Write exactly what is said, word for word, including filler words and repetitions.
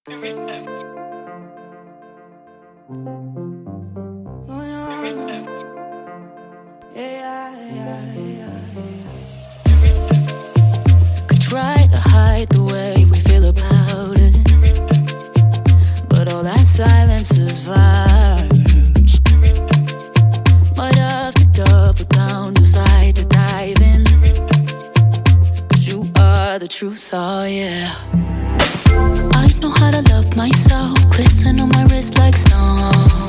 Could try to hide the way we feel about it, but all that silence is violence. Might have to double down, decide to dive in, 'cause you are the truth, oh yeah. I know how to love myself, glisten on my wrist like snow.